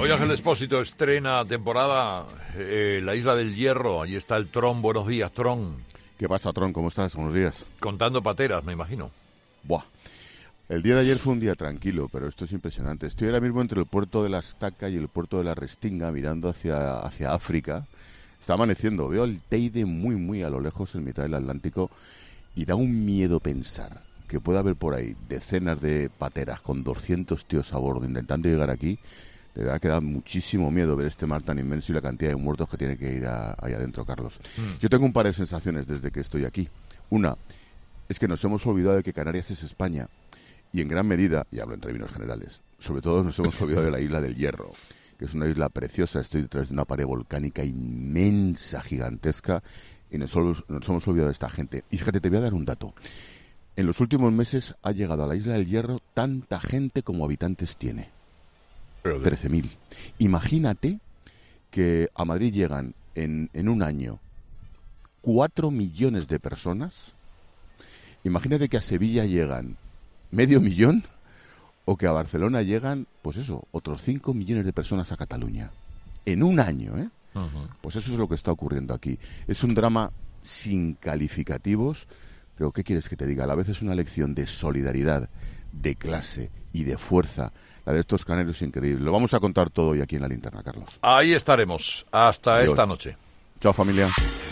Hoy Ángel Expósito estrena temporada La Isla del Hierro. Allí está el Tron. Buenos días, Tron. ¿Qué pasa, Tron? ¿Cómo estás? Buenos días. Contando pateras, me imagino. Buah. El día de ayer fue un día tranquilo, pero esto es impresionante. Estoy ahora mismo entre el puerto de la Estaca y el puerto de la Restinga, mirando hacia África. Está amaneciendo. Veo el Teide muy a lo lejos, en mitad del Atlántico, y da un miedo pensar que pueda haber por ahí decenas de pateras con 200 tíos a bordo intentando llegar aquí. De verdad que da muchísimo miedo ver este mar tan inmenso y la cantidad de muertos que tiene que ir ahí adentro, Carlos. Yo tengo un par de sensaciones desde que estoy aquí. Una es que nos hemos olvidado de que Canarias es España y en gran medida, y hablo en términos generales, sobre todo nos hemos olvidado de la Isla del Hierro, que es una isla preciosa. Estoy detrás de una pared volcánica inmensa, gigantesca, y nos hemos olvidado de esta gente. Y fíjate, te voy a dar un dato. En los últimos meses ha llegado a la Isla del Hierro tanta gente como habitantes tiene. 13.000. Imagínate que a Madrid llegan en un año 4 millones de personas. Imagínate que a Sevilla llegan 500.000 o que a Barcelona llegan, pues eso, otros 5 millones de personas a Cataluña. En un año, ¿eh? Uh-huh. Pues eso es lo que está ocurriendo aquí. Es un drama sin calificativos, pero ¿qué quieres que te diga? A la vez es una lección de solidaridad, de clase y de fuerza. La de estos canarios es increíble. Lo vamos a contar todo hoy aquí en La Linterna, Carlos. Ahí estaremos. Hasta Adiós. Esta noche. Chao, familia.